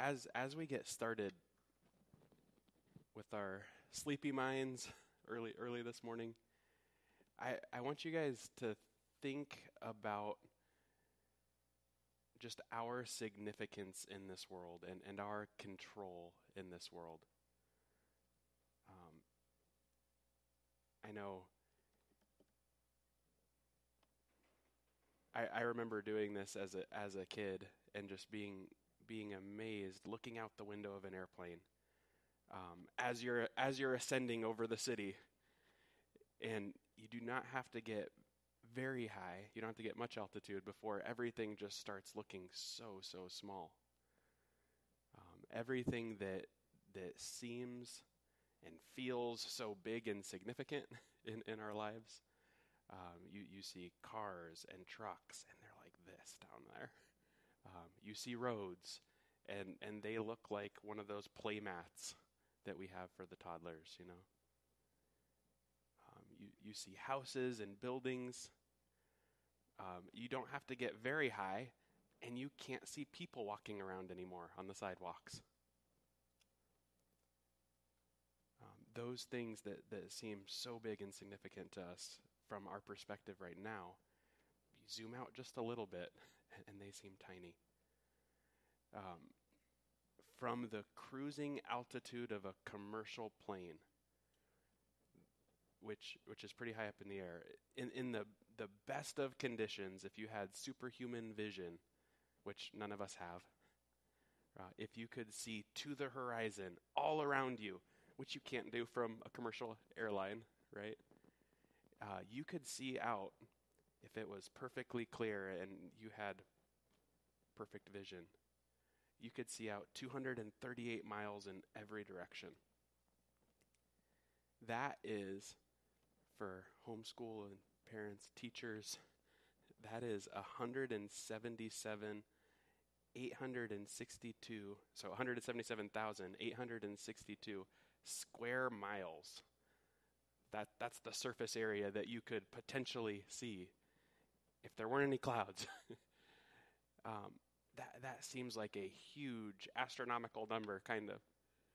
as we get started with our sleepy minds early this morning, I want you guys to think about just our significance in this world and our control in this world. I know I remember doing this as a kid and just being amazed, looking out the window of an airplane as you're ascending over the city, and you do not have to get very high. You don't have to get much altitude before everything just starts looking so small. Everything that seems and feels so big and significant in our lives. You see cars and trucks, and they're like this down there. You see roads, and they look like one of those play mats that we have for the toddlers, you know. You see houses and buildings. You don't have to get very high, and you can't see people walking around anymore on the sidewalks. Those things that seem so big and significant to us from our perspective right now, you zoom out just a little bit, and they seem tiny. From the cruising altitude of a commercial plane, which is pretty high up in the air, in the best of conditions, if you had superhuman vision, which none of us have, if you could see to the horizon all around you, which you can't do from a commercial airline, right? You could see out, if it was perfectly clear and you had perfect vision, you could see out 238 miles in every direction. That is, for homeschool and parents, teachers, that is 177,862 square miles. That's the surface area that you could potentially see if there weren't any clouds. That seems like a huge astronomical number, kind of.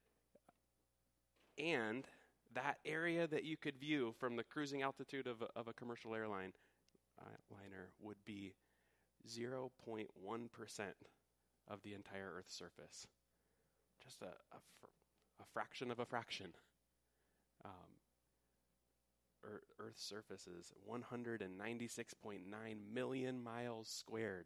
And that area that you could view from the cruising altitude of a commercial liner would be 0.1% of the entire Earth's surface. Just a fraction of a fraction. Earth's surface is 196.9 million miles squared.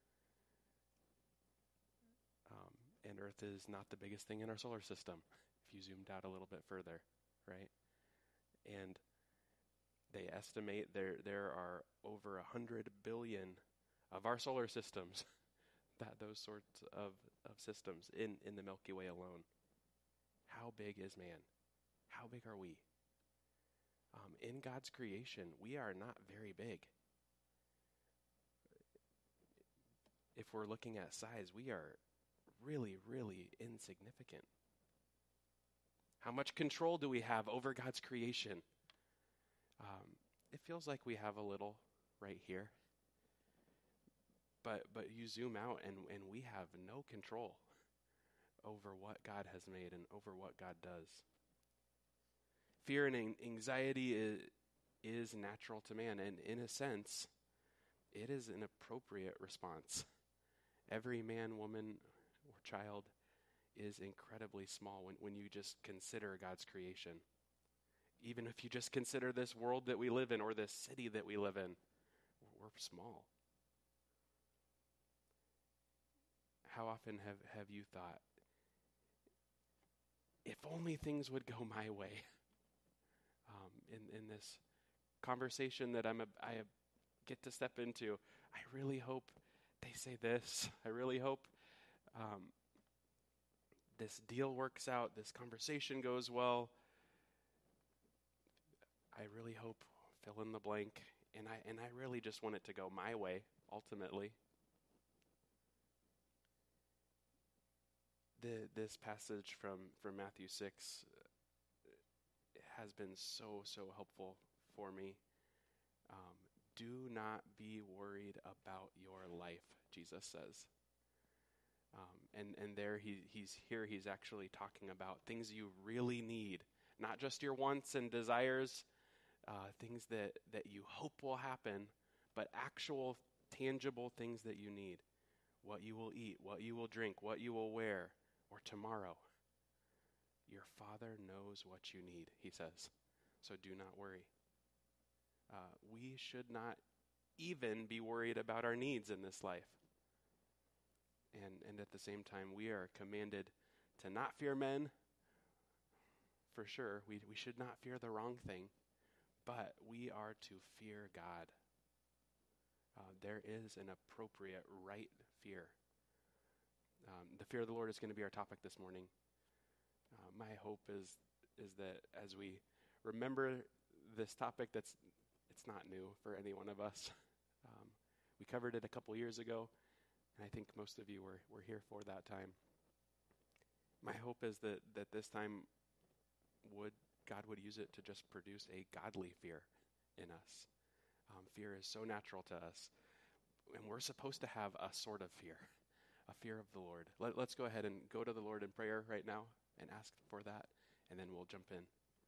And Earth is not the biggest thing in our solar system, if you zoomed out a little bit further, right? And they estimate there are over 100 billion of our solar systems, those sorts of systems in the Milky Way alone. How big is man? How big are we? In God's creation, we are not very big. If we're looking at size, we are really, really insignificant. How much control do we have over God's creation? It feels like we have a little right here. But you zoom out and we have no control over what God has made and over what God does. Fear and anxiety is natural to man, and in a sense, it is an appropriate response. Every man, woman, or child is incredibly small when you just consider God's creation. Even if you just consider this world that we live in or this city that we live in, we're small. How often have you thought, if only things would go my way? In this conversation that I get to step into, I really hope they say this. I really hope this deal works out. This conversation goes well. I really hope, fill in the blank. And I really just want it to go my way, ultimately. This passage from Matthew 6 has been so helpful for me. Do not be worried about your life, Jesus says. And there he's actually talking about things you really need, not just your wants and desires, things that you hope will happen, but actual tangible things that you need. What you will eat, what you will drink, what you will wear, or tomorrow. Your Father knows what you need, he says. So do not worry. We should not even be worried about our needs in this life. And at the same time, we are commanded to not fear men. For sure, we should not fear the wrong thing, but we are to fear God. There is an appropriate right fear. The fear of the Lord is going to be our topic this morning. My hope is that as we remember this topic, it's not new for any one of us. We covered it a couple years ago, and I think most of you were here for that time. My hope is that this time God would use it to just produce a godly fear in us. Fear is so natural to us, and we're supposed to have a sort of fear, a fear of the Lord. Let's go ahead and go to the Lord in prayer right now and ask for that, and then we'll jump in.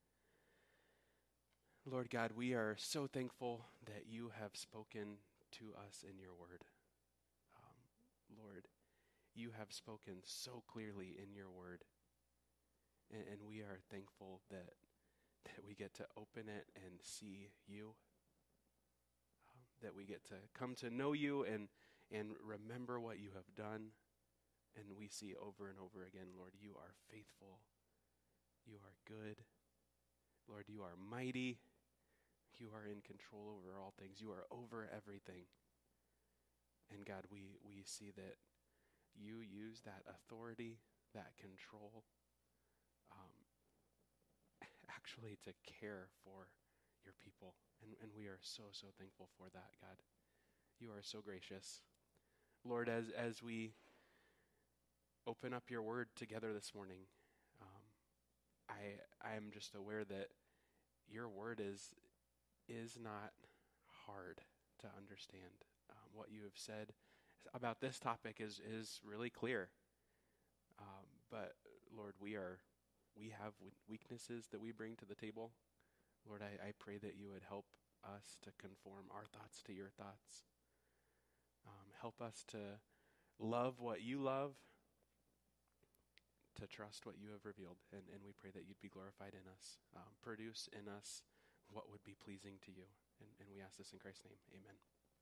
Lord God, we are so thankful that you have spoken to us in your word. Lord, you have spoken so clearly in your word, and we are thankful that we get to open it and see you, that we get to come to know you and remember what you have done, and we see over and over again, Lord, you are faithful, you are good, Lord, you are mighty, you are in control over all things, you are over everything. And God, we see that you use that authority, that control, actually to care for your people. And we are so, so thankful for that, God. You are so gracious. Lord, as we open up your word together this morning, I am just aware that your word is not hard to understand. What you have said about this topic is really clear. But Lord, we have weaknesses that we bring to the table. Lord, I pray that you would help us to conform our thoughts to your thoughts. Help us to love what you love, to trust what you have revealed, and we pray that you'd be glorified in us. Produce in us what would be pleasing to you, and we ask this in Christ's name. Amen.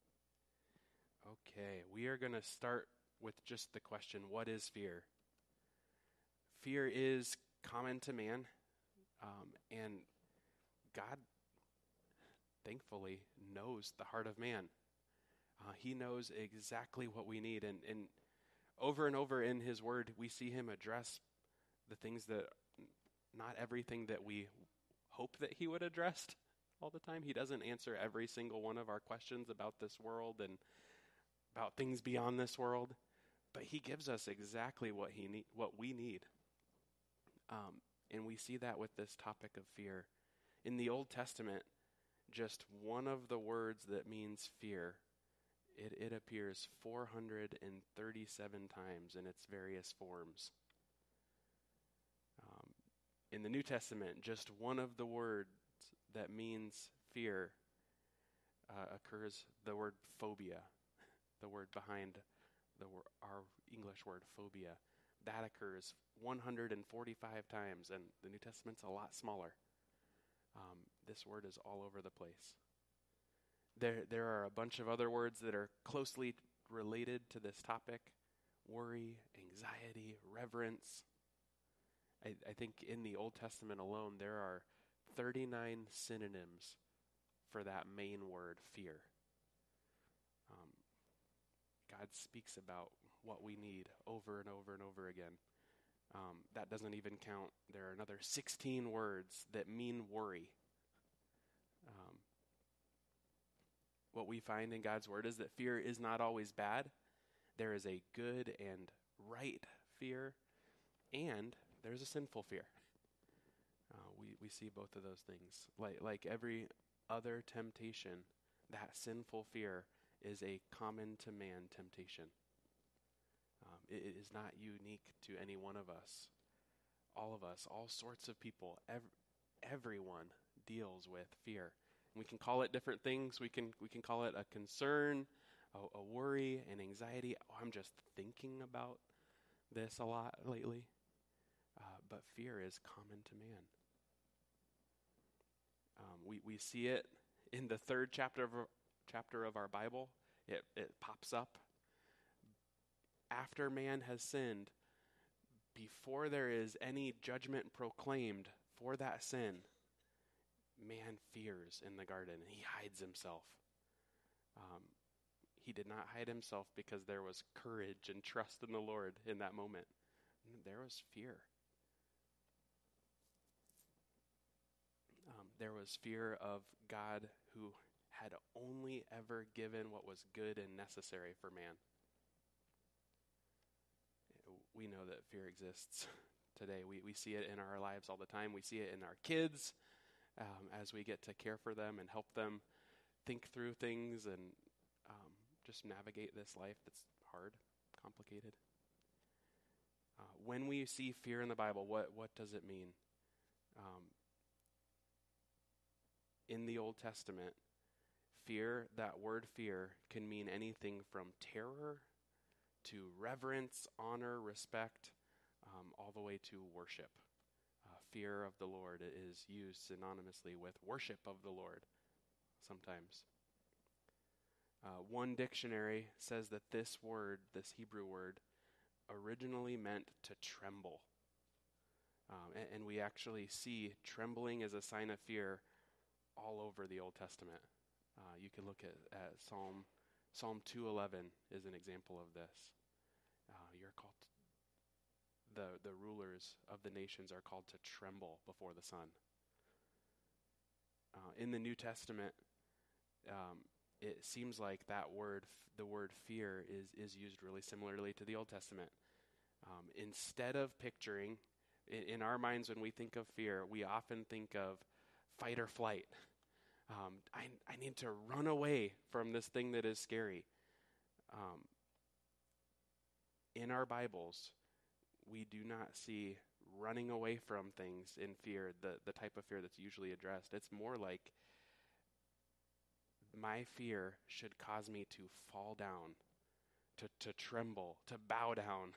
Okay, we are going to start with just the question, what is fear? Fear is common to man, and God, thankfully, knows the heart of man. He knows exactly what we need, and over in his word, we see him address the things that, not everything that we hope that he would address all the time. He doesn't answer every single one of our questions about this world and about things beyond this world, but he gives us exactly what we need. And we see that with this topic of fear. In the Old Testament, just one of the words that means fear, it appears 437 times in its various forms. In the New Testament, just one of the words that means fear occurs, the word phobia, the word behind our English word phobia. That occurs 145 times, and the New Testament's a lot smaller. This word is all over the place. There are a bunch of other words that are closely related to this topic: worry, anxiety, reverence. I think in the Old Testament alone, there are 39 synonyms for that main word, fear. God speaks about what we need over and over and over again. That doesn't even count. There are another 16 words that mean worry. What we find in God's word is that fear is not always bad. There is a good and right fear, and there's a sinful fear. We see both of those things. Like every other temptation, that sinful fear is a common to man temptation. It is not unique to any one of us. All of us, all sorts of people, everyone deals with fear. And we can call it different things. We can call it a concern, a worry, an anxiety. Oh, I'm just thinking about this a lot lately. But fear is common to man. We see it in the third chapter of our Bible. It pops up. After man has sinned, before there is any judgment proclaimed for that sin, man fears in the garden, and he hides himself. He did not hide himself because there was courage and trust in the Lord in that moment. There was fear. There was fear of God who had only ever given what was good and necessary for man. We know that fear exists today. We see it in our lives all the time. We see it in our kids as we get to care for them and help them think through things and just navigate this life that's hard, complicated. When we see fear in the Bible, what does it mean? In the Old Testament, fear, that word fear, can mean anything from terror to reverence, honor, respect, all the way to worship. Fear of the Lord is used synonymously with worship of the Lord sometimes. One dictionary says that this word, this Hebrew word, originally meant to tremble. And we actually see trembling as a sign of fear all over the Old Testament. You can look at Psalm 2:11 is an example of this. You're called the rulers of the nations are called to tremble before the Son. In the New Testament, it seems like that word, the word fear, is used really similarly to the Old Testament. Instead of picturing, in our minds when we think of fear, we often think of fight or flight. I need to run away from this thing that is scary. In our Bibles, we do not see running away from things in fear, the type of fear that's usually addressed. It's more like, my fear should cause me to fall down, to tremble, to bow down.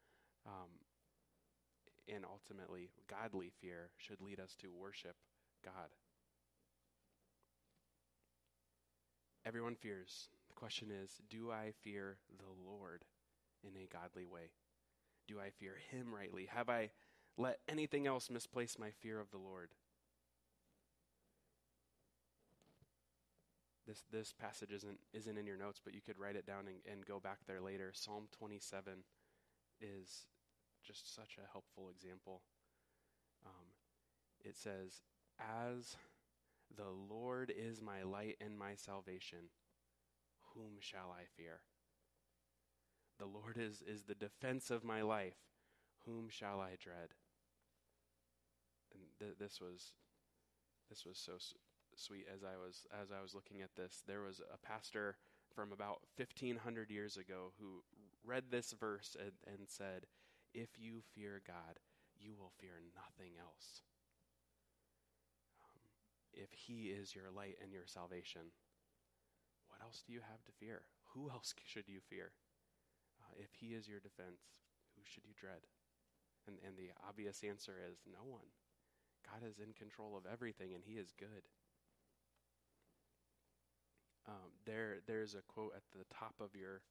And ultimately, godly fear should lead us to worship God. Everyone fears. The question is, do I fear the Lord in a godly way? Do I fear him rightly? Have I let anything else misplace my fear of the Lord? This passage isn't in your notes, but you could write it down and go back there later. Psalm 27 is just such a helpful example. It says, "As the Lord is my light and my salvation, whom shall I fear? The Lord is the defense of my life, whom shall I dread?" And this was so sweet as I was looking at this. There was a pastor from about 1,500 years ago who read this verse and said, "If you fear God, you will fear nothing else. If he is your light and your salvation, what else do you have to fear? Who else should you fear? If he is your defense, who should you dread?" And the obvious answer is no one. God is in control of everything, and he is good. There's a quote at the top of your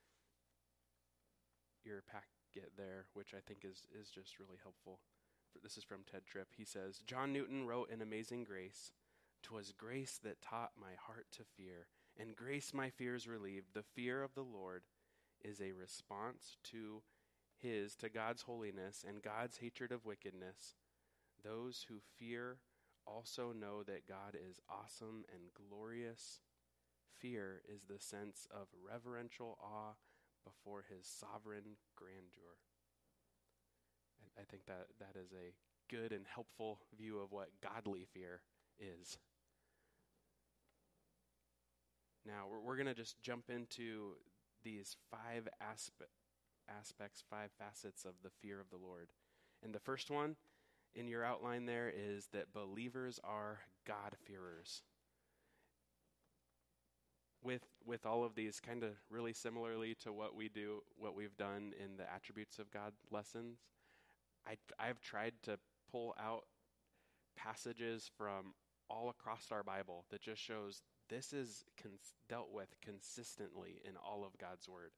packet there, which I think is just really helpful. This is from Ted Tripp. He says, "John Newton wrote in Amazing Grace, 'Twas grace that taught my heart to fear, and grace my fears relieved. The fear of the Lord is a response to God's holiness and God's hatred of wickedness. Those who fear also know that God is awesome and glorious. Fear is the sense of reverential awe before his sovereign grandeur." I think that is a good and helpful view of what godly fear is. Now, we're going to just jump into these 5 aspects, 5 facets of the fear of the Lord. And the first one in your outline there is that believers are God-fearers. With all of these, kind of really similarly to what we've done in the attributes of God lessons, I've tried to pull out passages from all across our Bible that just shows this is dealt with consistently in all of God's Word.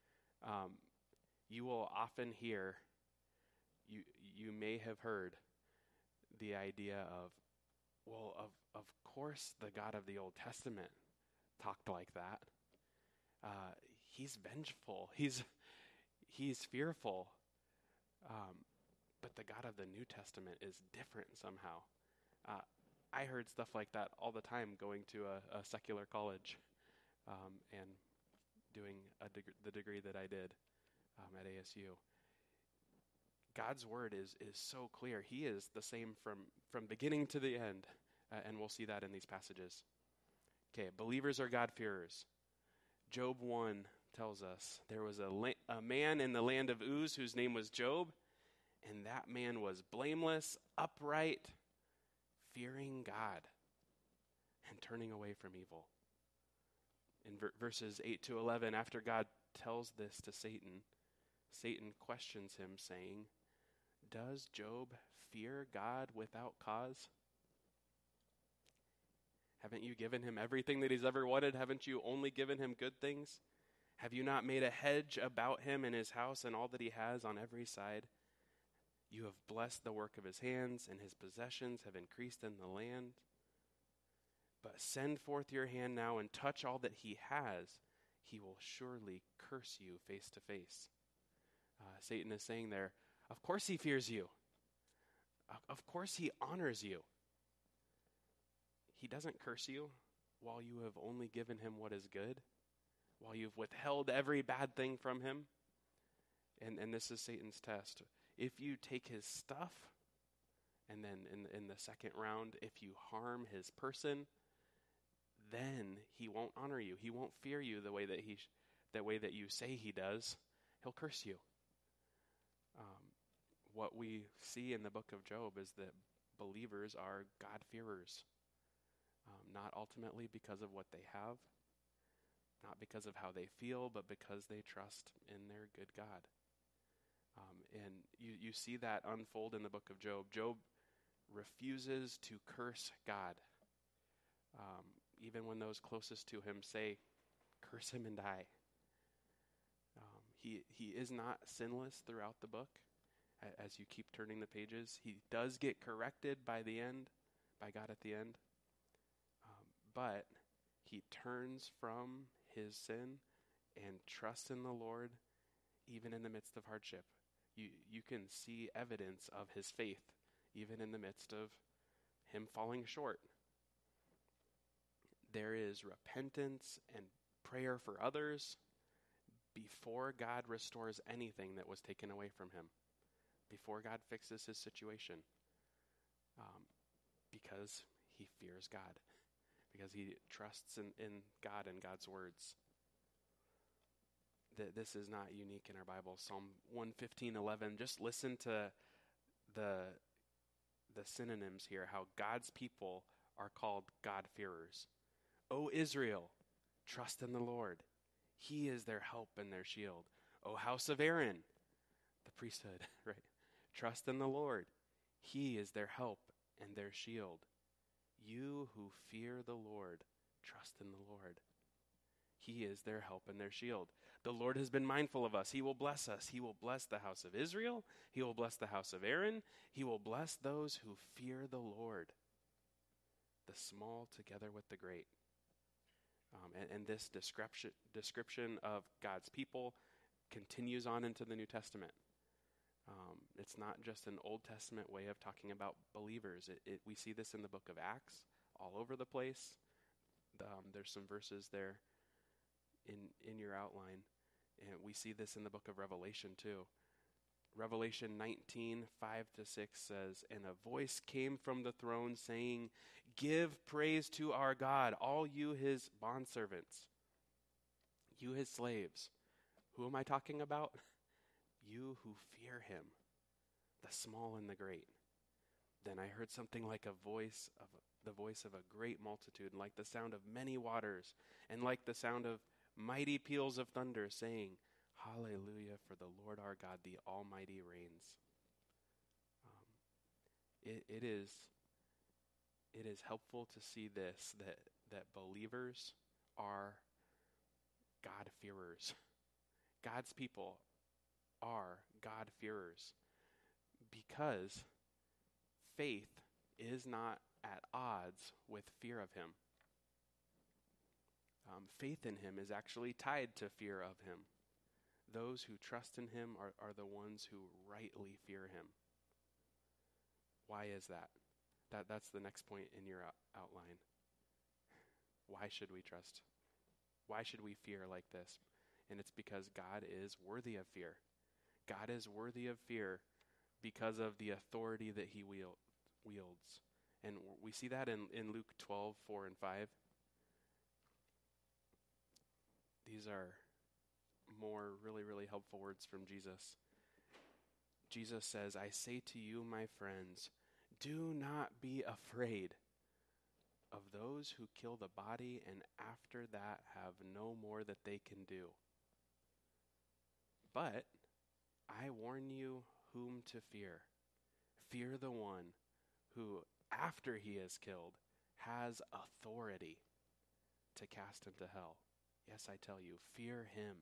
You will often hear, you may have heard the idea of, well, of course the God of the Old Testament talked like that. He's vengeful. He's fearful. But the God of the New Testament is different somehow. I heard stuff like that all the time going to a secular college and doing the degree that I did at ASU. God's word is so clear. He is the same from beginning to the end, and we'll see that in these passages. Okay, believers are God-fearers. Job 1 tells us there was a man in the land of Uz whose name was Job, and that man was blameless, upright, fearing God, and turning away from evil. In verses 8 to 11, after God tells this to Satan, Satan questions him, saying, "Does Job fear God without cause? Haven't you given him everything that he's ever wanted? Haven't you only given him good things? Have you not made a hedge about him and his house and all that he has on every side? You have blessed the work of his hands, and his possessions have increased in the land. But send forth your hand now and touch all that he has. He will surely curse you face to face." Satan is saying there, of course he fears you. Of course he honors you. He doesn't curse you while you have only given him what is good, while you've withheld every bad thing from him. And this is Satan's test. If you take his stuff, and then in the second round, if you harm his person, then he won't honor you. He won't fear you the way that you say he does. He'll curse you. What we see in the book of Job is that believers are God-fearers, not ultimately because of what they have, not because of how they feel, but because they trust in their good God. And you see that unfold in the book of Job. Job refuses to curse God. Even when those closest to him say, "Curse him and die." He is not sinless throughout the book. As you keep turning the pages, he does get corrected by God at the end. But he turns from his sin and trusts in the Lord even in the midst of hardship. You can see evidence of his faith even in the midst of him falling short. There is repentance and prayer for others before God restores anything that was taken away from him, before God fixes his situation, because he fears God, because he trusts in God and God's words. This is not unique in our Bible. Psalm 115:11. Just listen to the synonyms here, how God's people are called God-fearers. O Israel, trust in the Lord. He is their help and their shield. O house of Aaron, the priesthood, right? Trust in the Lord. He is their help and their shield. You who fear the Lord, trust in the Lord. He is their help and their shield. The Lord has been mindful of us. He will bless us. He will bless the house of Israel. He will bless the house of Aaron. He will bless those who fear the Lord, the small together with the great. And this description of God's people continues on into the New Testament. It's not just an Old Testament way of talking about believers. We see this in the book of Acts all over the place. There's some verses there in your outline. And we see this in the book of Revelation too. Revelation 19:5-6 says, "And a voice came from the throne saying, 'Give praise to our God, all you his bondservants, you his slaves.'" Who am I talking about? you who fear him, the small and the great. Then I heard something like the voice of a great multitude, and like the sound of many waters, and like the sound of mighty peals of thunder, saying, Hallelujah, for the Lord our God, the Almighty reigns. It is helpful to see this, that believers are God-fearers. God's people are God-fearers because faith is not at odds with fear of him. Faith in him is actually tied to fear of him. Those who trust in him are the ones who rightly fear him. Why is that? That's the next point in your outline. Why should we trust? Why should we fear like this? And it's because God is worthy of fear. God is worthy of fear because of the authority that he wields. And we see that in Luke 12, 4 and 5. These are more really, really helpful words from Jesus. Jesus says, I say to you, my friends, do not be afraid of those who kill the body and after that have no more that they can do. But I warn you whom to fear. Fear the one who, after he is killed, has authority to cast into hell. Yes, I tell you, fear him.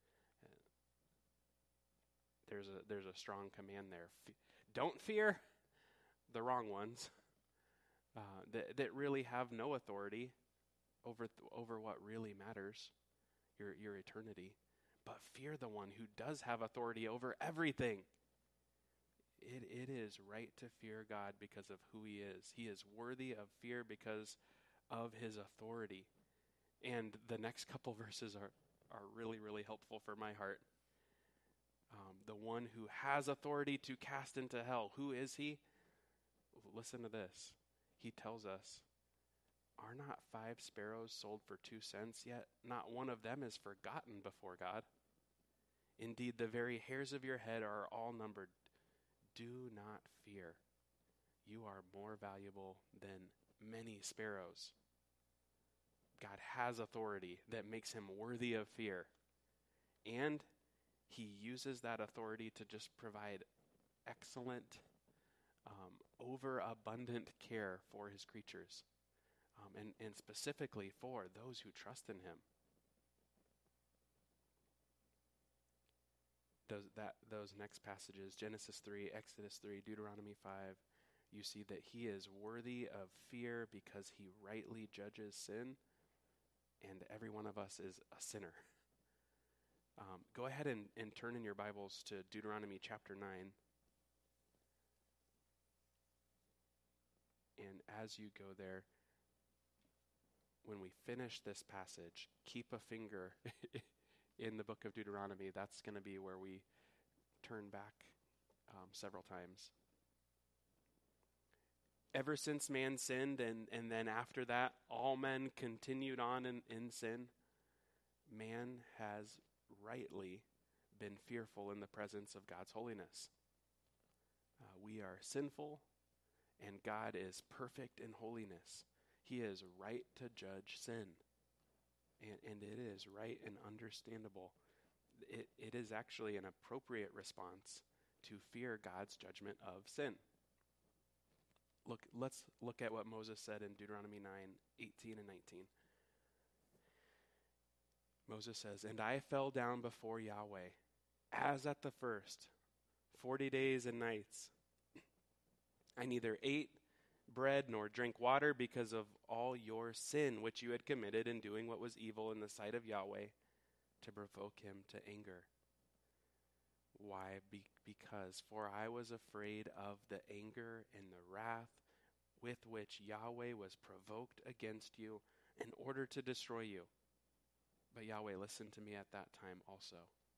There's a strong command there. Don't fear the wrong ones that really have no authority over what really matters, your eternity. But fear the one who does have authority over everything. It is right to fear God because of who he is. He is worthy of fear because of his authority. And the next couple verses are really, really helpful for my heart. The one who has authority to cast into hell. Who is he? Listen to this. He tells us, are not 5 sparrows sold for 2 cents, yet not one of them is forgotten before God? Indeed, the very hairs of your head are all numbered. Do not fear. You are more valuable than many sparrows. God has authority that makes him worthy of fear. And he uses that authority to just provide excellent, overabundant care for his creatures, and specifically for those who trust in him. Those next passages, Genesis 3, Exodus 3, Deuteronomy 5, you see that he is worthy of fear because he rightly judges sin, and every one of us is a sinner. Go ahead and turn in your Bibles to Deuteronomy chapter 9. And as you go there, when we finish this passage, keep a finger in the book of Deuteronomy. That's going to be where we turn back several times. Ever since man sinned, and then after that, all men continued on in sin, man has rightly been fearful in the presence of God's holiness. We are sinful, and God is perfect in holiness. He is right to judge sin. And it is right and understandable. It is actually an appropriate response to fear God's judgment of sin. Let's look at what Moses said in Deuteronomy 9, 18 and 19. Moses says, And I fell down before Yahweh, as at the first, 40 days and nights. I neither ate bread nor drank water because of all your sin which you had committed in doing what was evil in the sight of Yahweh, to provoke him to anger. Why? Because for I was afraid of the anger and the wrath with which Yahweh was provoked against you in order to destroy you. But Yahweh listened to me at that time also.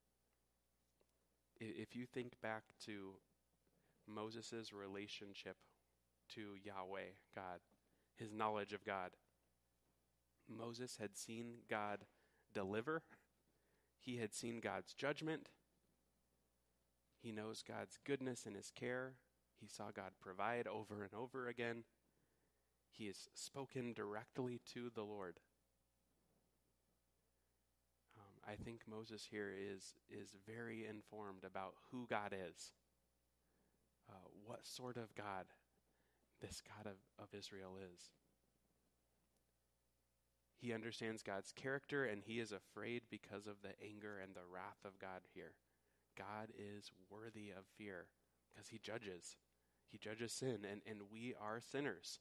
If you think back to Moses' relationship to Yahweh, God, his knowledge of God, Moses had seen God deliver. He had seen God's judgment. He knows God's goodness and his care. He saw God provide over and over again. He has spoken directly to the Lord. I think Moses here is very informed about who God is, what sort of God this God of Israel is. He understands God's character, and he is afraid because of the anger and the wrath of God here. God is worthy of fear because he judges. He judges sin, and we are sinners.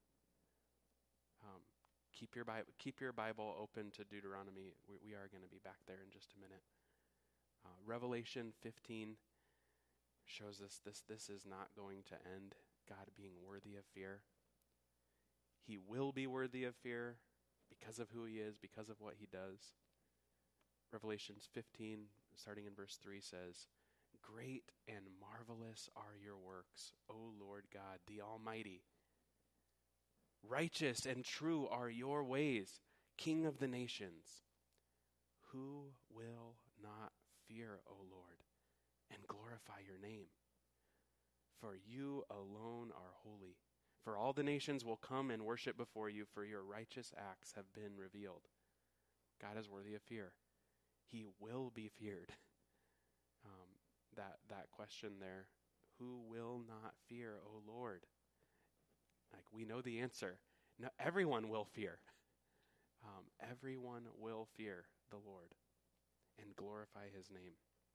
Keep your Bible open to Deuteronomy. We are going to be back there in just a minute. Revelation 15 shows us this is not going to end, God being worthy of fear. He will be worthy of fear because of who he is, because of what he does. Revelations 15, starting in verse 3, says, "Great and marvelous are your works, O Lord God, the Almighty. Righteous and true are your ways, King of the nations. Who will not fear, O Lord, and glorify your name? For you alone are holy. For all the nations will come and worship before you, for your righteous acts have been revealed." God is worthy of fear. He will be feared. That question there, who will not fear, O Lord? Like, we know the answer. No, everyone will fear. Everyone will fear the Lord and glorify his name.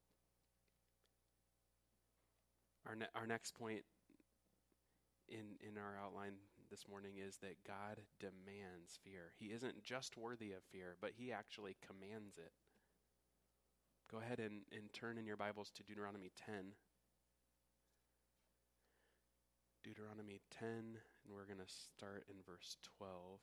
Our next point in our outline this morning is that God demands fear. He isn't just worthy of fear, but he actually commands it. Go ahead and turn in your Bibles to Deuteronomy 10. Deuteronomy 10, and we're going to start in verse 12.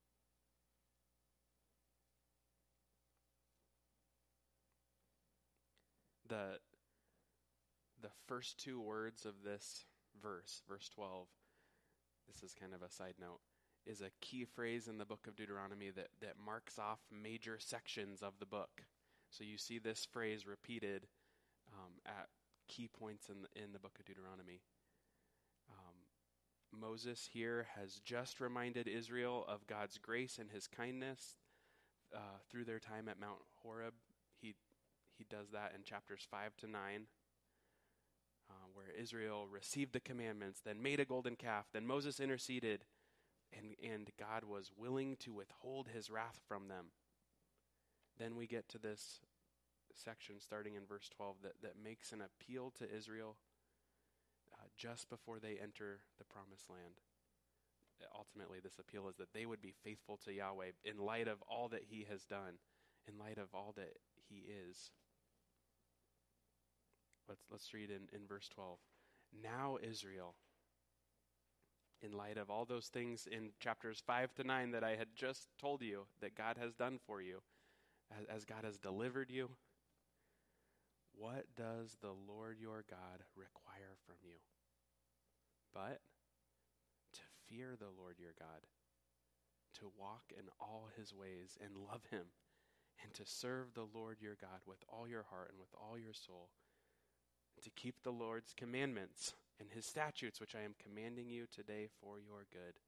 The first two words of this verse 12, this is kind of a side note, is a key phrase in the book of Deuteronomy that marks off major sections of the book. So you see this phrase repeated at key points in the book of Deuteronomy. Moses here has just reminded Israel of God's grace and his kindness through their time at Mount Horeb. He does that in chapters 5 to 9, where Israel received the commandments, then made a golden calf, then Moses interceded, and God was willing to withhold his wrath from them. Then we get to this section starting in verse 12 that makes an appeal to Israel just before they enter the promised land. Ultimately, this appeal is that they would be faithful to Yahweh in light of all that he has done, in light of all that he is. Let's read in verse 12. "Now, Israel, in light of all those things in chapters 5 to 9 that I had just told you that God has done for you, as God has delivered you, what does the Lord your God require from you? But to fear the Lord your God, to walk in all his ways and love him, and to serve the Lord your God with all your heart and with all your soul, and to keep the Lord's commandments and his statutes, which I am commanding you today for your good."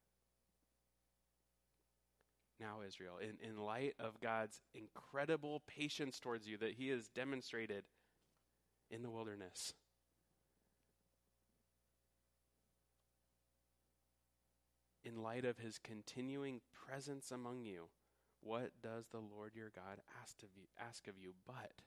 Now, Israel, in light of God's incredible patience towards you that he has demonstrated in the wilderness, in light of his continuing presence among you, what does the Lord your God ask of you? But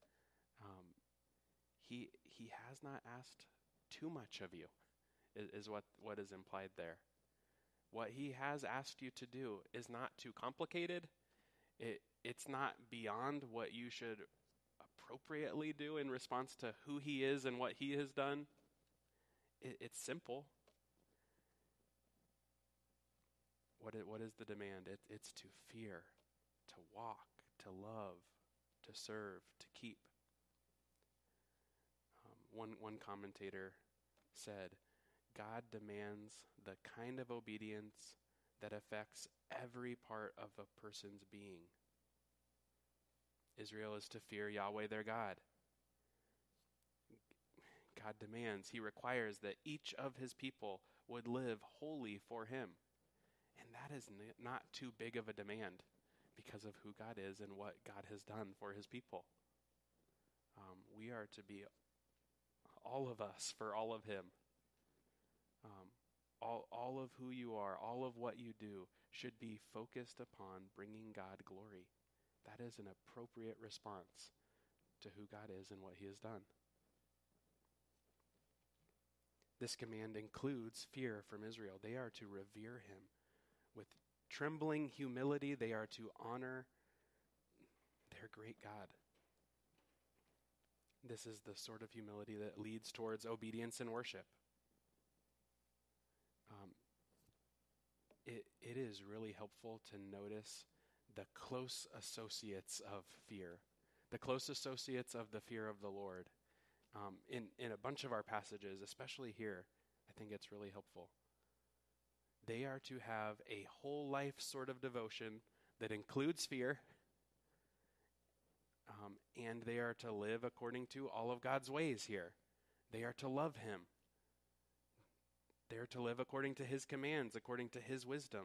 he has not asked too much of you, is what is implied there. What he has asked you to do is not too complicated. It's not beyond what you should appropriately do in response to who he is and what he has done. It's simple. What is the demand? It's to fear, to walk, to love, to serve, to keep. One commentator said, God demands the kind of obedience that affects every part of a person's being. Israel is to fear Yahweh their God. God demands. He requires that each of his people would live wholly for him. And that is not too big of a demand because of who God is and what God has done for his people. We are to be all of us for all of him. All of who you are, all of what you do should be focused upon bringing God glory. That is an appropriate response to who God is and what he has done. This command includes fear from Israel. They are to revere him. With trembling humility, they are to honor their great God. This is the sort of humility that leads towards obedience and worship. It is really helpful to notice the close associates of fear, the close associates of the fear of the Lord. In a bunch of our passages, especially here, I think it's really helpful. They are to have a whole life sort of devotion that includes fear, and they are to live according to all of God's ways here. They are to love him. They are to live according to his commands, according to his wisdom.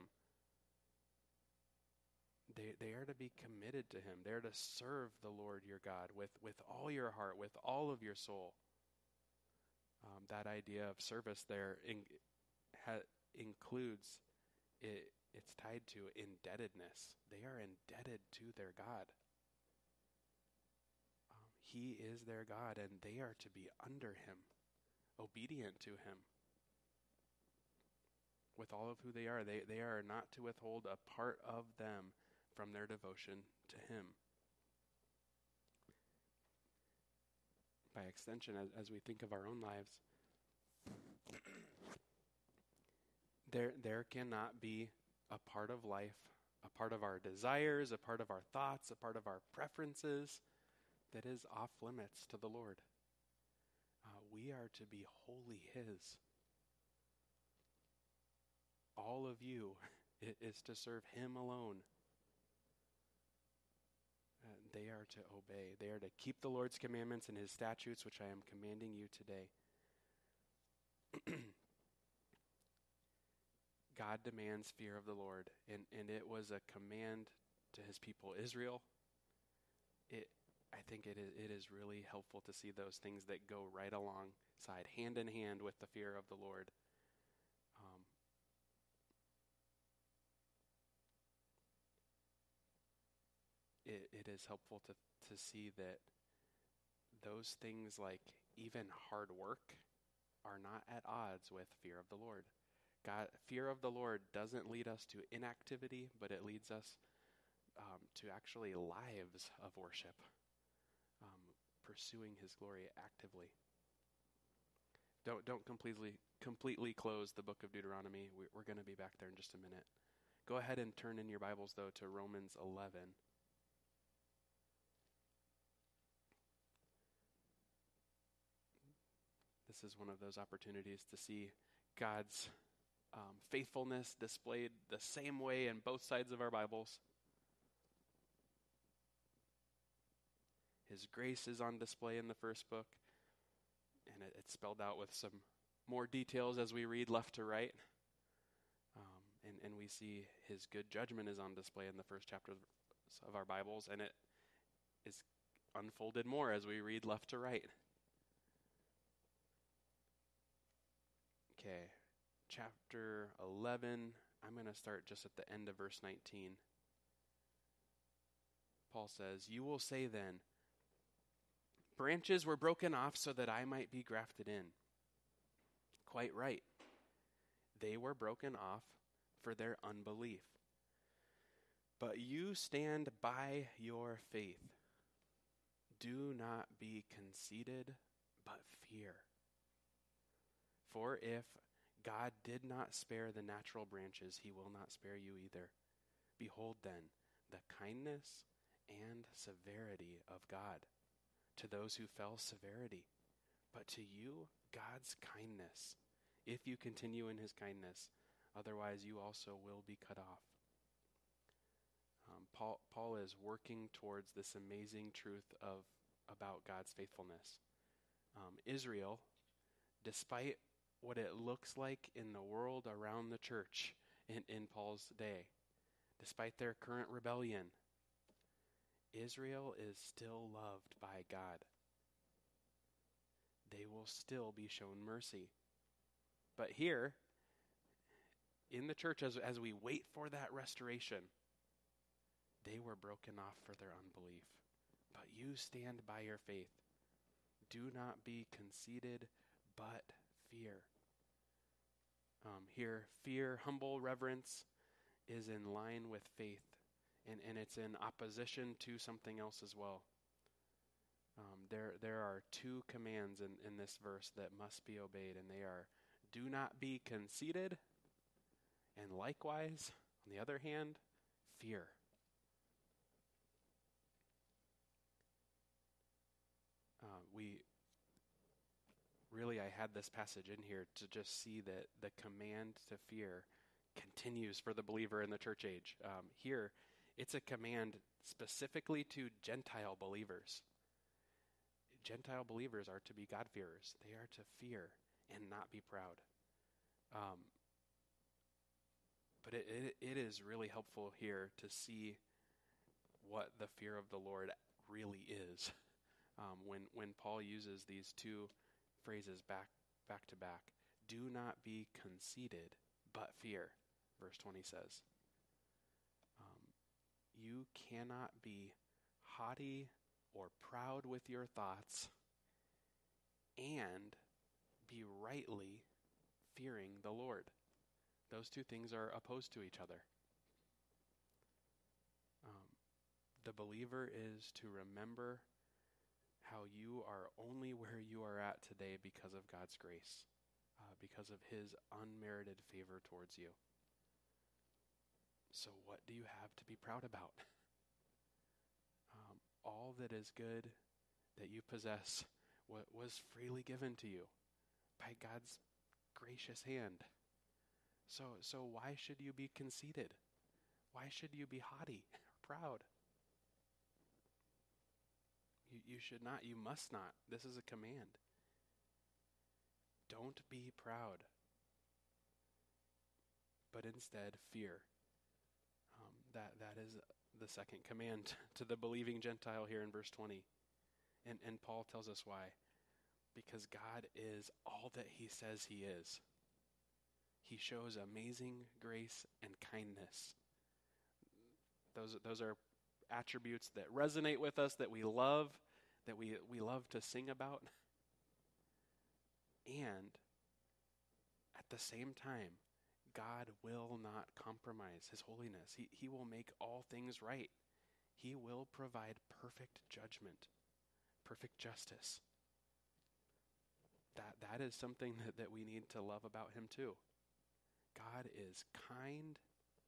They are to be committed to him. They are to serve the Lord your God with all your heart, with all of your soul. That idea of service there includes, it's tied to indebtedness. They are indebted to their God. He is their God, and they are to be under him, obedient to him. With all of who they are not to withhold a part of them from their devotion to him. By extension, as we think of our own lives, there cannot be a part of life, a part of our desires, a part of our thoughts, a part of our preferences that is off limits to the Lord. We are to be wholly his. All of you is to serve him alone. They are to obey. They are to keep the Lord's commandments and his statutes, which I am commanding you today. God demands fear of the Lord, and it was a command to his people Israel. I think it is really helpful to see those things that go right alongside, hand in hand with the fear of the Lord. It is helpful to see that those things, like even hard work, are not at odds with fear of the Lord. Fear of the Lord doesn't lead us to inactivity, but it leads us to actually lives of worship, pursuing his glory actively. Don't completely close the book of Deuteronomy. We're going to be back there in just a minute. Go ahead and turn in your Bibles, though, to Romans 11. This is one of those opportunities to see God's faithfulness displayed the same way in both sides of our Bibles. His grace is on display in the first book, and it's spelled out with some more details as we read left to right. And we see his good judgment is on display in the first chapter of our Bibles, and it is unfolded more as we read left to right. Okay, chapter 11, I'm going to start just at the end of verse 19. Paul says, "You will say then, branches were broken off so that I might be grafted in. Quite right. They were broken off for their unbelief. But you stand by your faith. Do not be conceited, but fear. For if God did not spare the natural branches, he will not spare you either. Behold then the kindness and severity of God. To those who fell, severity, but to you, God's kindness, if you continue in his kindness. Otherwise, you also will be cut off." Paul is working towards this amazing truth about God's faithfulness. Israel despite what it looks like in the world around the church in Paul's day, despite their current rebellion, Israel is still loved by God. They will still be shown mercy. But here, in the church, as we wait for that restoration, they were broken off for their unbelief. But you stand by your faith. Do not be conceited, but fear. Here, fear, humble reverence is in line with faith, and it's in opposition to something else as well. There are two commands in this verse that must be obeyed, and they are, do not be conceited, and likewise, on the other hand, fear. I had this passage in here to just see that the command to fear continues for the believer in the church age. Here, it's a command specifically to Gentile believers. Gentile believers are to be God-fearers. They are to fear and not be proud. But it is really helpful here to see what the fear of the Lord really is. When Paul uses these two phrases back to back, do not be conceited, but fear, verse 20 says. You cannot be haughty or proud with your thoughts and be rightly fearing the Lord. Those two things are opposed to each other. The believer is to remember how you are only where you are at today because of God's grace, because of his unmerited favor towards you. So what do you have to be proud about? All that is good that you possess was freely given to you by God's gracious hand. So why should you be conceited? Why should you be haughty or proud? You should not, you must not. This is a command. Don't be proud, but instead fear. That is the second command to the believing Gentile here in verse 20. And Paul tells us why. Because God is all that he says he is. He shows amazing grace and kindness. Those are attributes that resonate with us, that we love to sing about. And at the same time, God will not compromise his holiness. He will make all things right. He will provide perfect judgment, perfect justice. That is something that we need to love about him too. God is kind,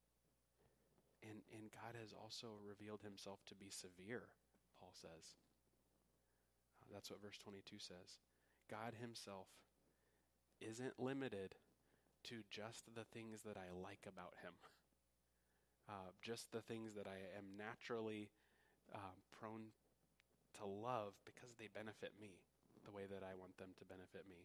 and God has also revealed himself to be severe, Paul says. That's what verse 22 says. God himself isn't limited to just the things that I like about him, just the things that I am naturally prone to love because they benefit me the way that I want them to benefit me.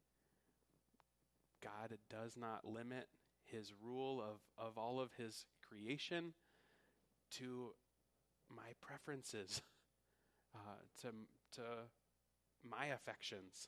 God does not limit his rule of all of his creation to my preferences, to my affections,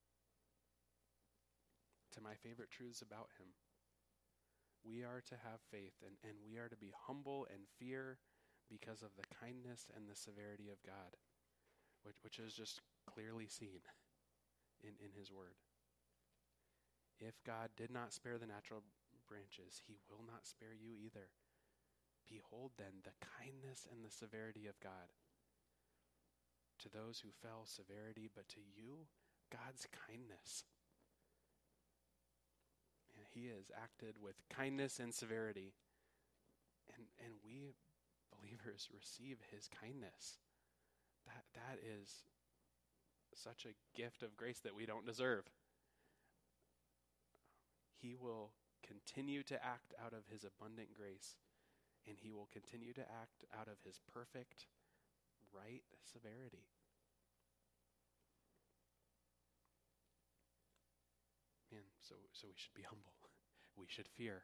to my favorite truths about him. We are to have faith, and we are to be humble and fear because of the kindness and the severity of God, which is just clearly seen in his word. If God did not spare the natural branches, he will not spare you either. Behold then the kindness and the severity of God. To those who fell, severity, but to you, God's kindness. And he has acted with kindness and severity. And we believers receive his kindness. That is such a gift of grace that we don't deserve. He will continue to act out of his abundant grace, and he will continue to act out of his perfect, right severity. So we should be humble. We should fear.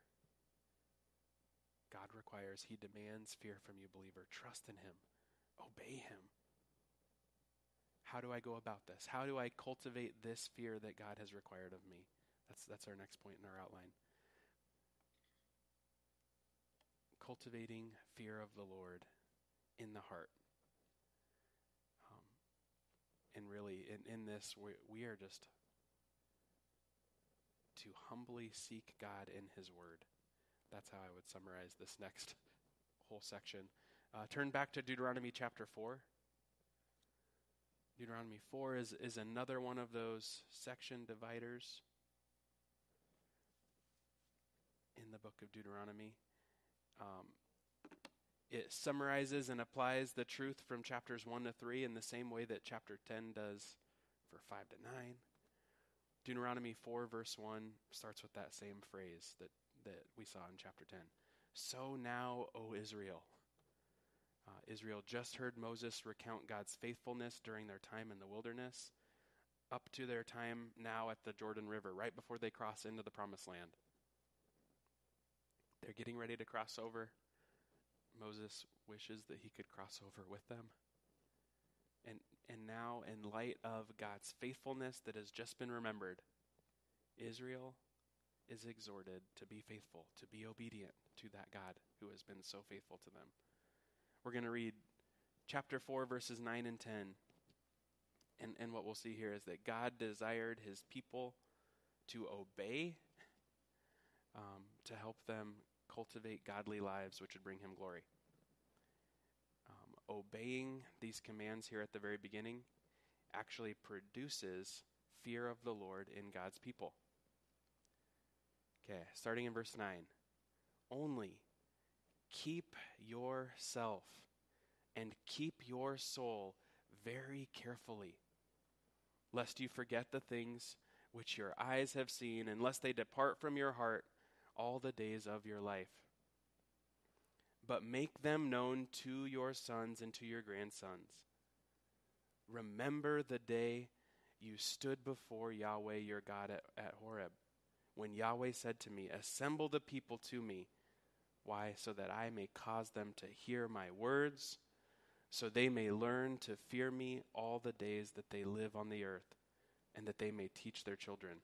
God requires, he demands fear from you, believer. Trust in him. Obey him. How do I go about this? How do I cultivate this fear that God has required of me? That's our next point in our outline. Cultivating fear of the Lord in the heart. And really, in this, we are just to humbly seek God in his word. That's how I would summarize this next whole section. Turn back to Deuteronomy chapter 4. Deuteronomy 4 is another one of those section dividers in the book of Deuteronomy. It summarizes and applies the truth from chapters 1 to 3 in the same way that chapter 10 does for 5 to 9. Deuteronomy 4 verse 1 starts with that same phrase that we saw in chapter 10. So now, O Israel. Israel just heard Moses recount God's faithfulness during their time in the wilderness, up to their time now at the Jordan River, right before they cross into the promised land. They're getting ready to cross over. Moses wishes that he could cross over with them. And now, in light of God's faithfulness that has just been remembered, Israel is exhorted to be faithful, to be obedient to that God who has been so faithful to them. We're going to read chapter 4, verses 9 and 10. And what we'll see here is that God desired his people to obey, to help them cultivate godly lives, which would bring him glory. Obeying these commands here at the very beginning actually produces fear of the Lord in God's people. Okay, starting in verse 9. Only keep yourself and keep your soul very carefully, lest you forget the things which your eyes have seen, and lest they depart from your heart all the days of your life. But make them known to your sons and to your grandsons. Remember the day you stood before Yahweh your God at Horeb, when Yahweh said to me, assemble the people to me. Why? So that I may cause them to hear my words, so they may learn to fear me all the days that they live on the earth, and that they may teach their children.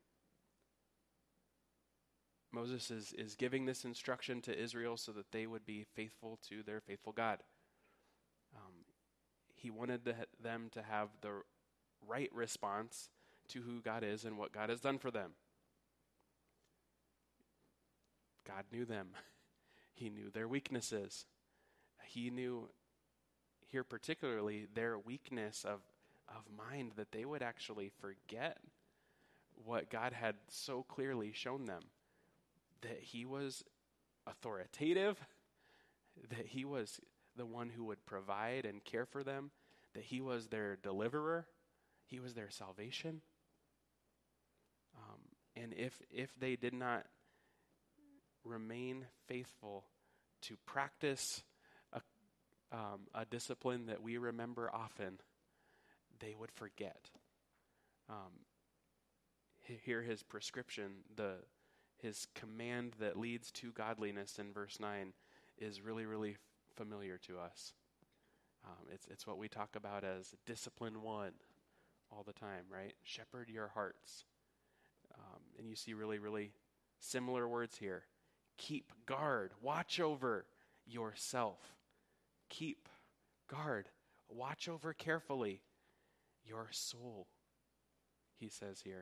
Moses is giving this instruction to Israel so that they would be faithful to their faithful God. He wanted them to have the right response to who God is and what God has done for them. God knew them. He knew their weaknesses. He knew here particularly their weakness of mind, that they would actually forget what God had so clearly shown them. That he was authoritative, that he was the one who would provide and care for them, that he was their deliverer, he was their salvation. And if they did not remain faithful to practice a discipline that we remember often, they would forget. Hear his prescription, his command that leads to godliness in verse 9 is really, really familiar to us. It's what we talk about as discipline 1 all the time, right? Shepherd your hearts. And you see really, really similar words here. Keep guard. Watch over yourself. Keep guard. Watch over carefully your soul, he says here.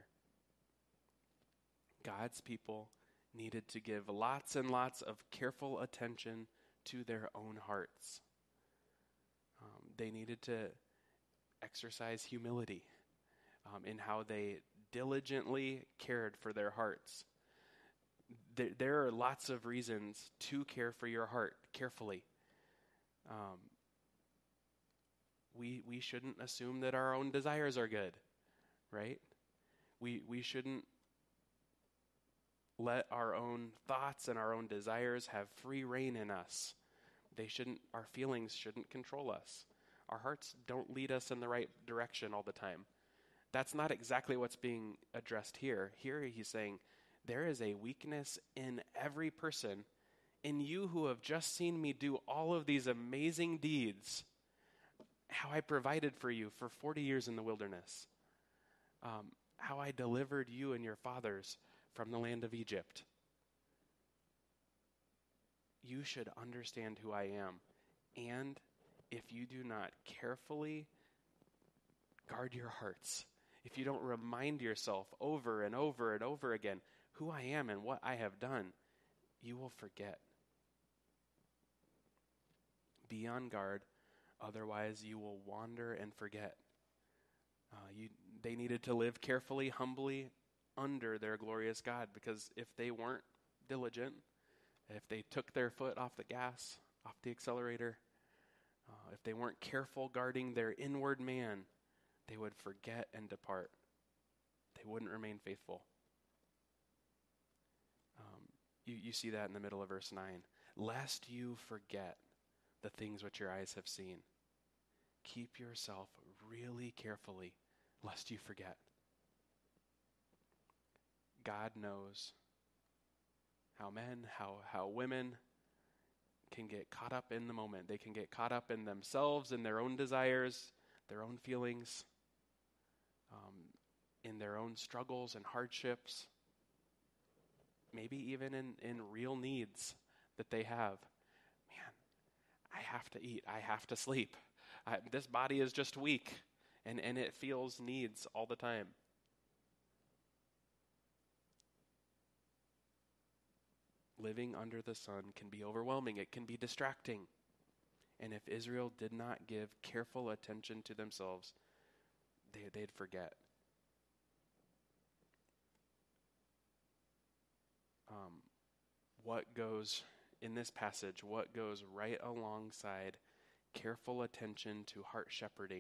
God's people needed to give lots and lots of careful attention to their own hearts. They needed to exercise humility in how they diligently cared for their hearts. There are lots of reasons to care for your heart carefully. We shouldn't assume that our own desires are good, right? We shouldn't let our own thoughts and our own desires have free rein in us. Our feelings shouldn't control us. Our hearts don't lead us in the right direction all the time. That's not exactly what's being addressed here. Here he's saying, There is a weakness in every person, in you who have just seen me do all of these amazing deeds, how I provided for you for 40 years in the wilderness, how I delivered you and your fathers from the land of Egypt. You should understand who I am. And if you do not carefully guard your hearts, if you don't remind yourself over and over and over again who I am and what I have done, you will forget. Be on guard, otherwise you will wander and forget. They needed to live carefully, humbly under their glorious God, because if they weren't diligent, if they took their foot off the gas, off the accelerator, if they weren't careful guarding their inward man, they would forget and depart. They wouldn't remain faithful. You see that in the middle of verse 9. Lest you forget the things which your eyes have seen. Keep yourself really carefully, lest you forget. God knows how men, how women can get caught up in the moment. They can get caught up in themselves, in their own desires, their own feelings, in their own struggles and hardships, maybe even in real needs that they have. Man, I have to eat. I have to sleep. This body is just weak, and it feels needs all the time. Living under the sun can be overwhelming. It can be distracting. And if Israel did not give careful attention to themselves, they'd forget. What goes in this passage, what goes right alongside careful attention to heart shepherding,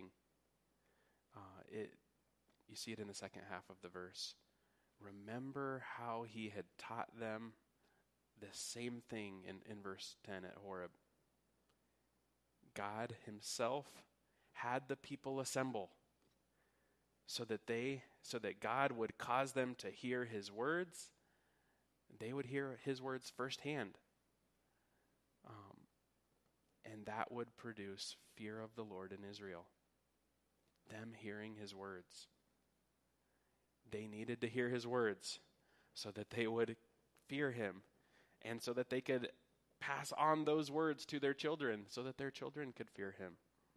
you see it in the second half of the verse. Remember how he had taught them the same thing in verse 10 at Horeb. God himself had the people assemble so that God would cause them to hear his words. They would hear his words firsthand. And that would produce fear of the Lord in Israel. Them hearing his words. They needed to hear his words so that they would fear him, and so that they could pass on those words to their children, so that their children could fear him.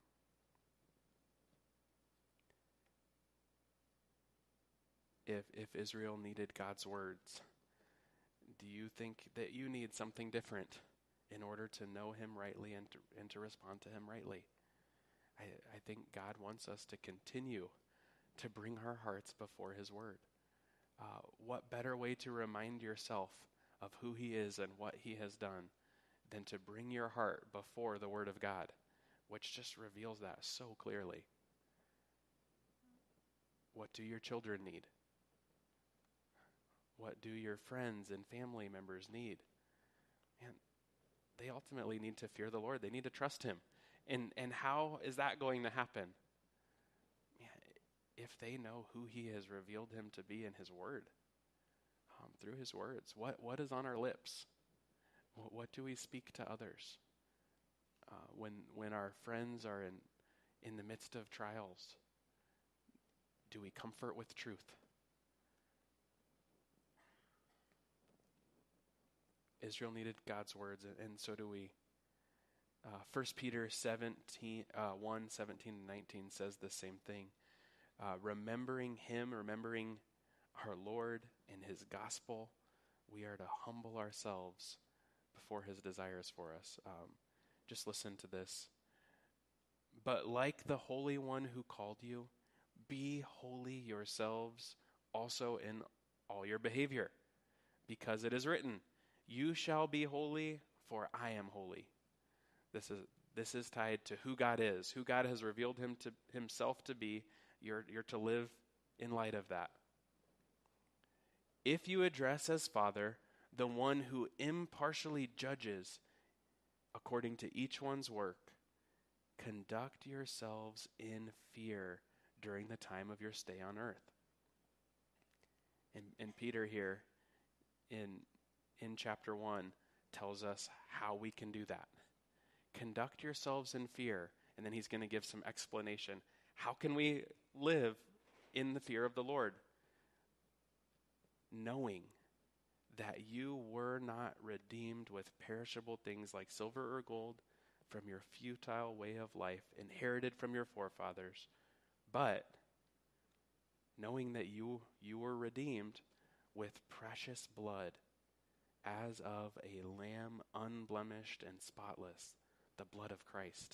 If Israel needed God's words, do you think that you need something different in order to know him rightly and to respond to him rightly? I think God wants us to continue to bring our hearts before his word. What better way to remind yourself of who he is and what he has done than to bring your heart before the word of God, which just reveals that so clearly. What do your children need? What do your friends and family members need? And they ultimately need to fear the Lord. They need to trust him. And how is that going to happen? If they know who he has revealed him to be in his word, through his words. What is on our lips? What do we speak to others? When our friends are in the midst of trials, do we comfort with truth? Israel needed God's words, and so do we. 1 Peter 1, 17 and 19 says the same thing. Remembering him, remembering our Lord and his gospel, we are to humble ourselves before his desires for us. Just listen to this. But like the Holy One who called you, be holy yourselves also in all your behavior, because it is written, you shall be holy, for I am holy. This is tied to who God is, who God has revealed himself to be. You're to live in light of that. If you address as Father the one who impartially judges according to each one's work, conduct yourselves in fear during the time of your stay on earth. And Peter here, in chapter 1 tells us how we can do that. Conduct yourselves in fear. And then he's going to give some explanation. How can we live in the fear of the Lord? Knowing that you were not redeemed with perishable things like silver or gold from your futile way of life, inherited from your forefathers, but knowing that you were redeemed with precious blood, as of a lamb unblemished and spotless, the blood of Christ.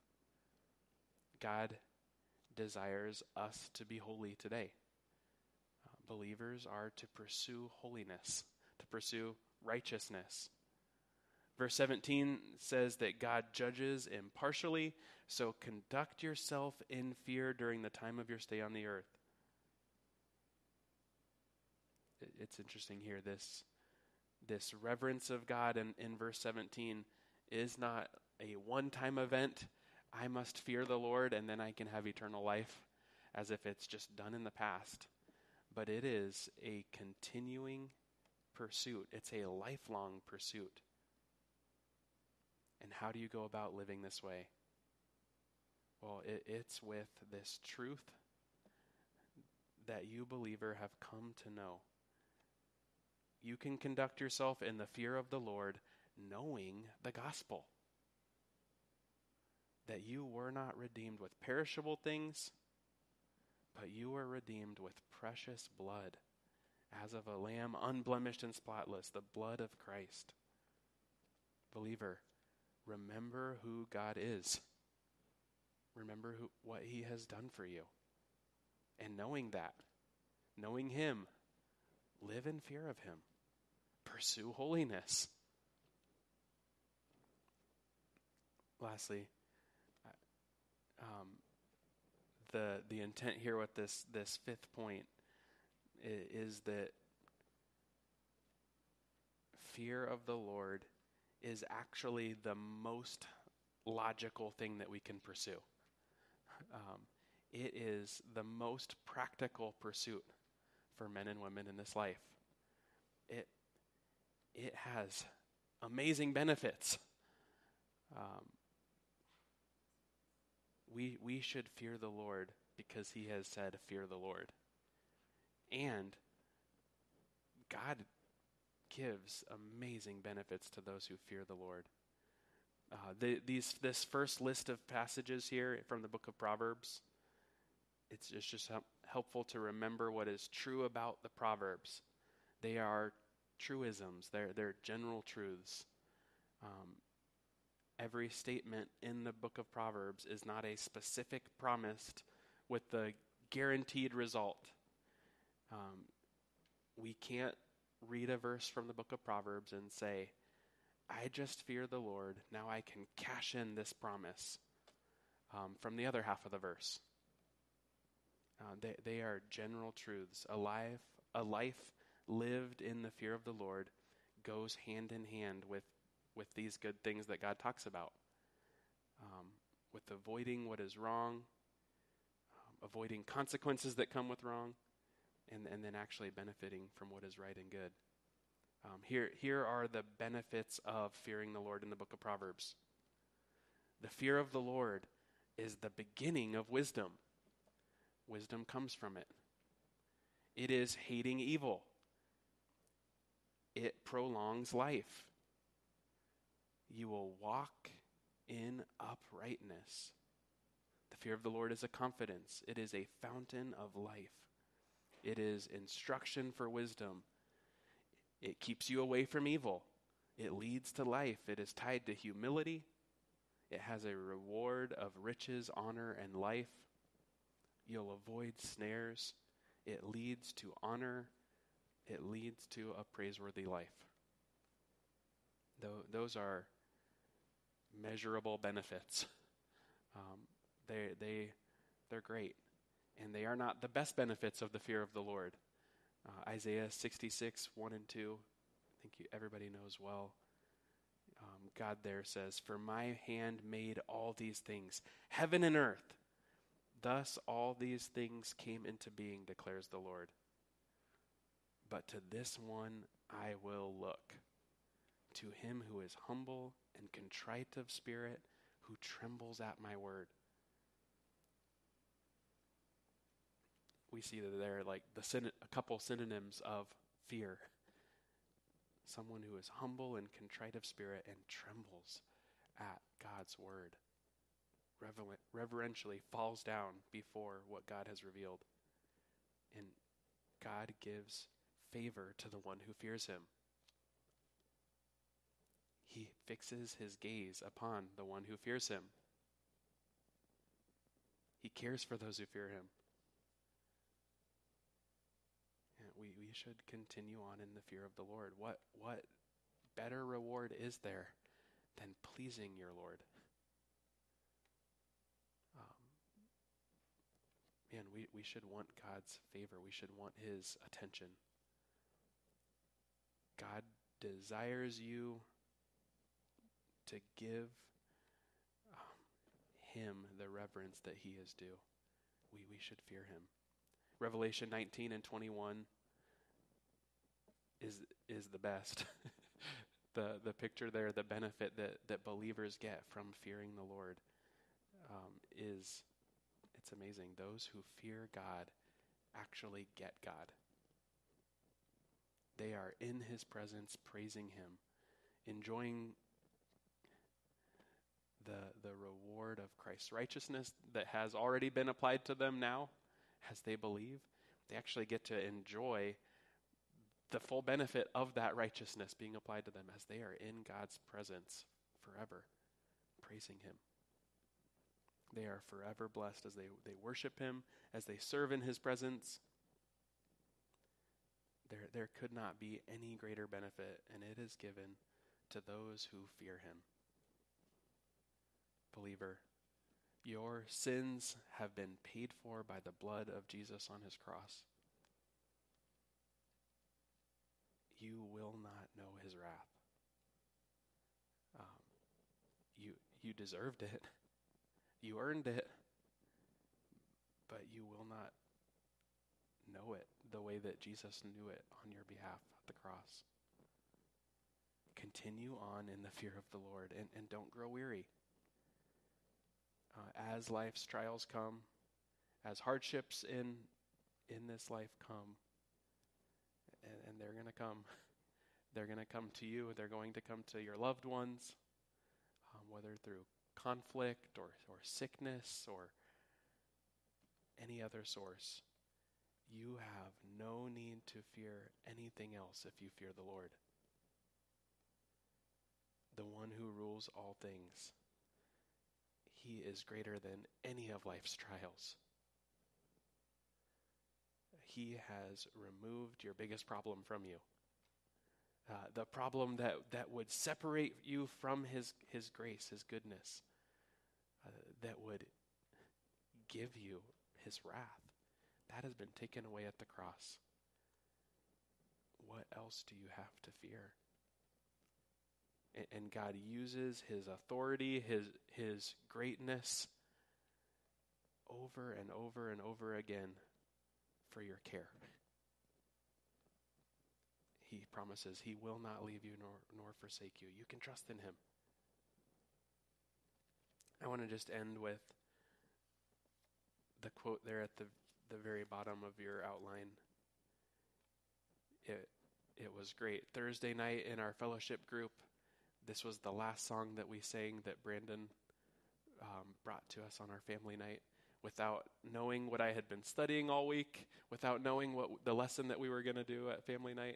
God desires us to be holy today. Believers are to pursue holiness, to pursue righteousness. Verse 17 says that God judges impartially, so conduct yourself in fear during the time of your stay on the earth. It's interesting here, this reverence of God in verse 17 is not a one-time event. I must fear the Lord and then I can have eternal life, as if it's just done in the past. But it is a continuing pursuit. It's a lifelong pursuit. And how do you go about living this way? Well, it's with this truth that you, believer, have come to know. You can conduct yourself in the fear of the Lord, knowing the gospel. That you were not redeemed with perishable things, but you were redeemed with precious blood, as of a lamb unblemished and spotless, the blood of Christ. Believer, remember who God is. Remember what he has done for you. And knowing that, knowing him, live in fear of him. Pursue holiness. Lastly, the intent here with this fifth point is that fear of the Lord is actually the most logical thing that we can pursue. It is the most practical pursuit for men and women in this life. It has amazing benefits. We should fear the Lord because he has said, fear the Lord. And God gives amazing benefits to those who fear the Lord. This first list of passages here from the book of Proverbs, it's just helpful to remember what is true about the Proverbs. They are truisms. They're general truths. Every statement in the book of Proverbs is not a specific promise with the guaranteed result. We can't read a verse from the book of Proverbs and say, I just fear the Lord, now I can cash in this promise from the other half of the verse. They are general truths. A life lived in the fear of the Lord goes hand in hand with these good things that God talks about. With avoiding what is wrong, avoiding consequences that come with wrong, and then actually benefiting from what is right and good. Here are the benefits of fearing the Lord in the book of Proverbs. The fear of the Lord is the beginning of wisdom. Wisdom comes from it. It is hating evil. It prolongs life. You will walk in uprightness. The fear of the Lord is a confidence. It is a fountain of life. It is instruction for wisdom. It keeps you away from evil. It leads to life. It is tied to humility. It has a reward of riches, honor, and life. You'll avoid snares. It leads to honor. It leads to a praiseworthy life. Those are measurable benefits. They're great. And they are not the best benefits of the fear of the Lord. Isaiah 66, 1 and 2, I think everybody knows well. God there says, for my hand made all these things, heaven and earth. Thus all these things came into being, declares the Lord. but to this one I will look, to him who is humble and contrite of spirit, who trembles at my word. We see that there are like a couple synonyms of fear. Someone who is humble and contrite of spirit and trembles at God's word. Reverentially falls down before what God has revealed. And God gives favor to the one who fears him. He fixes his gaze upon the one who fears him. He cares for those who fear him. And we should continue on in the fear of the Lord. What better reward is there than pleasing your Lord? We should want God's favor. We should want his attention. God desires you to give him the reverence that he is due. We should fear him. Revelation 19 and 21 is the best. The picture there, the benefit that believers get from fearing the Lord it's amazing. Those who fear God actually get God. They are in his presence, praising him, enjoying the reward of Christ's righteousness that has already been applied to them now as they believe. They actually get to enjoy the full benefit of that righteousness being applied to them as they are in God's presence forever, praising him. They are forever blessed as they worship him, as they serve in his presence. There could not be any greater benefit, and it is given to those who fear him. Believer, your sins have been paid for by the blood of Jesus on his cross. You will not know his wrath. You deserved it. You earned it. But you will not know it the way that Jesus knew it on your behalf at the cross. Continue on in the fear of the Lord and don't grow weary. As life's trials come, as hardships in this life come, and they're going to come. They're going to come to you. They're going to come to your loved ones, whether through conflict or sickness or any other source. You have no need to fear anything else if you fear the Lord, the one who rules all things. He is greater than any of life's trials. He has removed your biggest problem from you. The problem that would separate you from his grace, his goodness, that would give you his wrath, that has been taken away at the cross. What else do you have to fear? And God uses his authority, his greatness over and over and over again for your care. He promises he will not leave you nor forsake you. You can trust in him. I want to just end with the quote there at the very bottom of your outline. It was great. Thursday night in our fellowship group, this was the last song that we sang that Brandon brought to us on our family night. Without knowing what I had been studying all week, without knowing what the lesson that we were going to do at family night,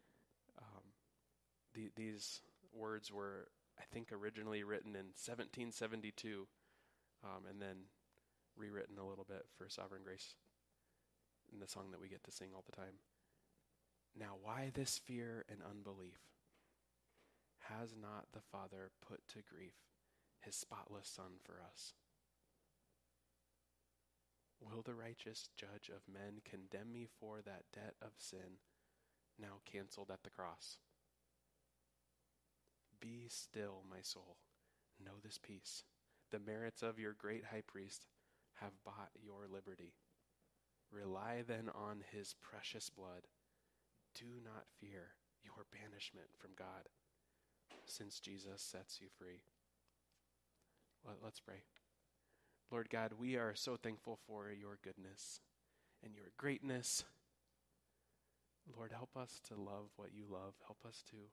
these words were, I think, originally written in 1772, and then rewritten a little bit for Sovereign Grace in the song that we get to sing all the time. Now, why this fear and unbelief? Has not the Father put to grief his spotless Son for us? Will the righteous judge of men condemn me for that debt of sin now canceled at the cross? Be still, my soul. Know this peace. The merits of your great high priest have bought your liberty. Rely then on his precious blood. do not fear your banishment from God, since Jesus sets you free. Let's pray. Lord God, we are so thankful for your goodness and your greatness. Lord, help us to love what you love. Help us to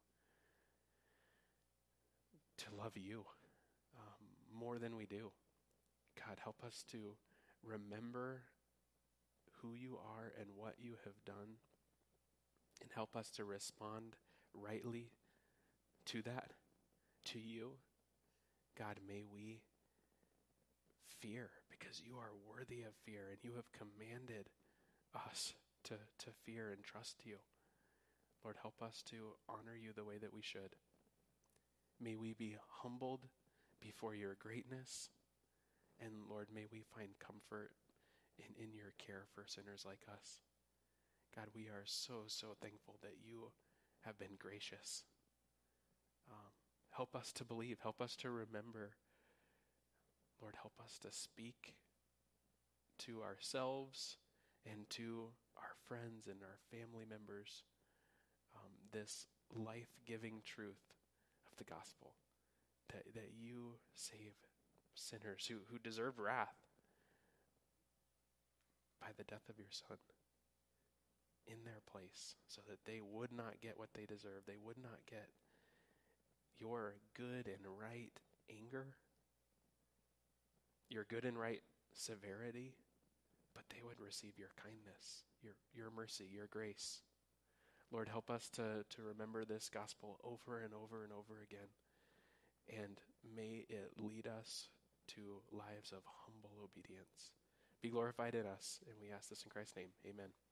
love you more than we do. God, help us to remember who you are and what you have done, and help us to respond rightly to that, to you. God, may we fear, because you are worthy of fear, and you have commanded us to fear and trust you. Lord, help us to honor you the way that we should. May we be humbled before your greatness, and Lord, may we find comfort in your care for sinners like us. God, we are so, so thankful that you have been gracious. Help us to believe. Help us to remember. Lord, help us to speak to ourselves and to our friends and our family members this life-giving truth of the gospel, that you save sinners who deserve wrath by the death of your Son in their place, so that they would not get what they deserve. They would not get your good and right anger, your good and right severity, but they would receive your kindness, your mercy, your grace. Lord, help us to remember this gospel over and over and over again, and may it lead us to lives of humble obedience. Be glorified in us, and we ask this in Christ's name. Amen.